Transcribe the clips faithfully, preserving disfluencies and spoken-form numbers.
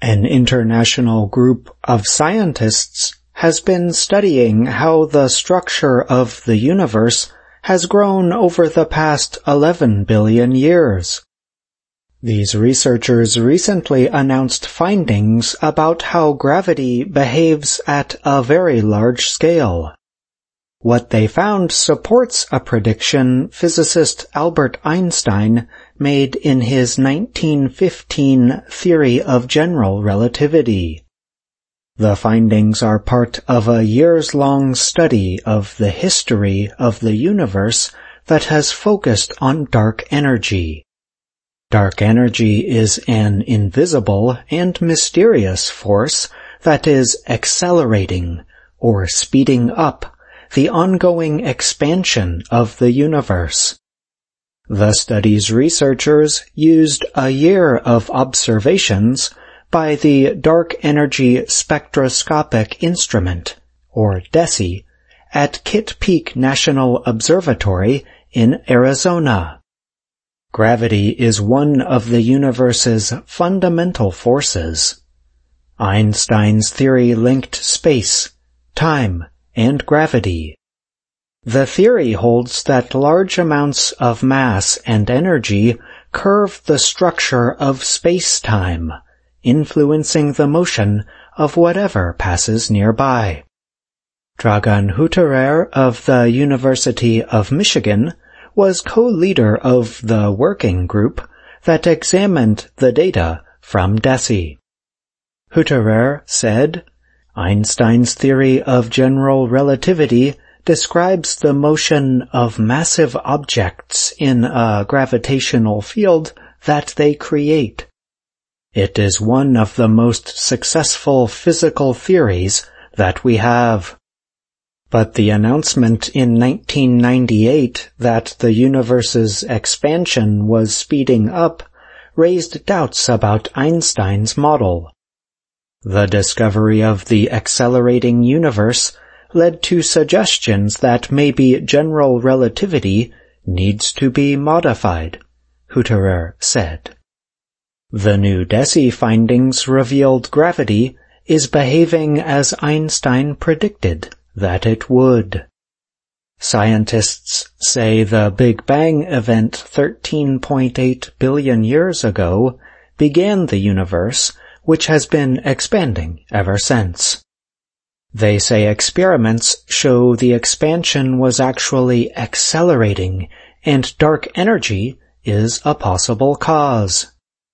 An international group of scientists has been studying how the structure of the universe has grown over the past eleven billion years. These researchers recently announced findings about how gravity behaves at a very large scale. What they found supports a prediction physicist Albert Einstein made in his nineteen fifteen theory of general relativity. The findings are part of a years-long study of the history of the universe that has focused on dark energy. Dark energy is an invisible and mysterious force that is accelerating or speeding up the ongoing expansion of the universe. The study's researchers used a year of observations by the Dark Energy Spectroscopic Instrument, or DESI, at Kitt Peak National Observatory in Arizona. Gravity is one of the universe's fundamental forces. Einstein's theory linked space, time, and gravity. The theory holds that large amounts of mass and energy curve the structure of space-time, influencing the motion of whatever passes nearby. Dragan Hutterer of the University of Michigan was co-leader of the working group that examined the data from DESI. Hutterer said, Einstein's theory of general relativity describes the motion of massive objects in a gravitational field that they create. It is one of the most successful physical theories that we have. But the announcement in nineteen ninety-eight that the universe's expansion was speeding up raised doubts about Einstein's model. The discovery of the accelerating universe led to suggestions that maybe general relativity needs to be modified, Hutterer said. The new DESI findings revealed gravity is behaving as Einstein predicted that it would. Scientists say the Big Bang event thirteen point eight billion years ago began the universe, which has been expanding ever since. They say experiments show the expansion was actually accelerating and dark energy is a possible cause.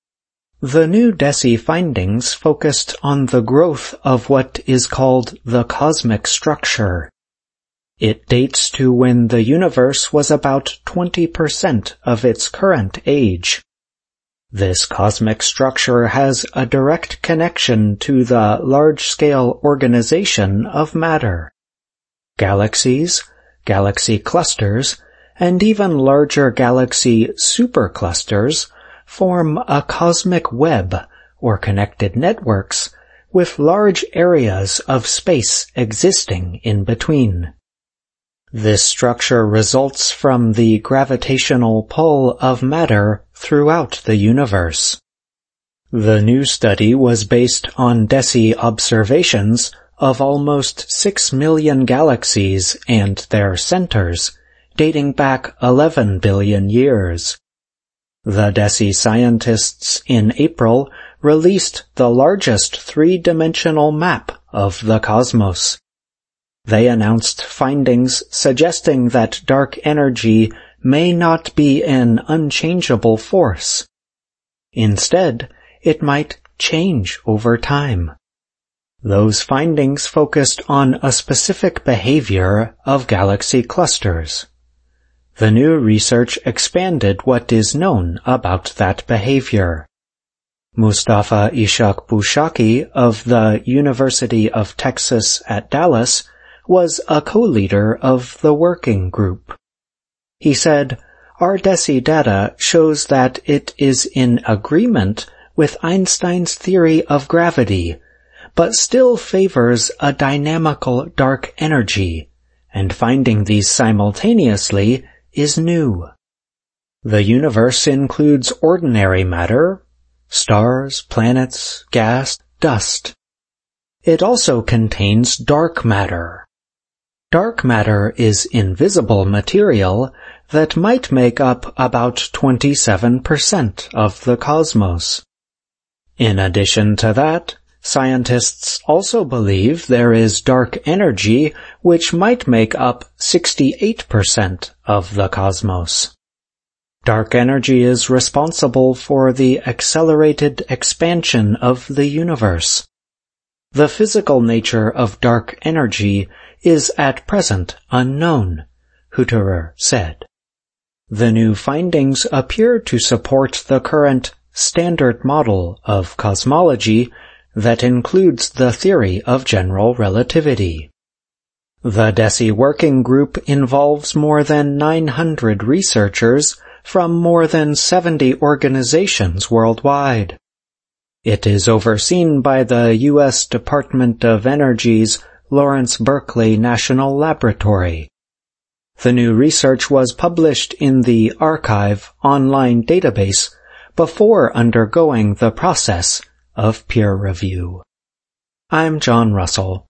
The new DESI findings focused on the growth of what is called the cosmic structure. It dates to when the universe was about twenty percent of its current age. This cosmic structure has a direct connection to the large-scale organization of matter. Galaxies, galaxy clusters, and even larger galaxy superclusters form a cosmic web, or connected networks, with large areas of space existing in between. This structure results from the gravitational pull of matter throughout the universe. The new study was based on DESI observations of almost six million galaxies and their centers, dating back eleven billion years. The DESI scientists in April released the largest three-dimensional map of the cosmos. They announced findings suggesting that dark energy may not be an unchangeable force. Instead, it might change over time. Those findings focused on a specific behavior of galaxy clusters. The new research expanded what is known about that behavior. Mustafa Ishak Boushaki of the University of Texas at Dallas was a co-leader of the working group. He said, Our DESI data shows that it is in agreement with Einstein's theory of gravity, but still favors a dynamical dark energy, and finding these simultaneously is new. The universe includes ordinary matter, stars, planets, gas, dust. It also contains dark matter. Dark matter is invisible material that might make up about twenty-seven percent of the cosmos. In addition to that, scientists also believe there is dark energy which might make up sixty-eight percent of the cosmos. Dark energy is responsible for the accelerated expansion of the universe. The physical nature of dark energy is at present unknown, Hutterer said. The new findings appear to support the current standard model of cosmology that includes the theory of general relativity. The DESI working group involves more than nine hundred researchers from more than seventy organizations worldwide. It is overseen by the U S Department of Energy's Lawrence Berkeley National Laboratory. The new research was published in the arXiv online database before undergoing the process of peer review. I'm John Russell.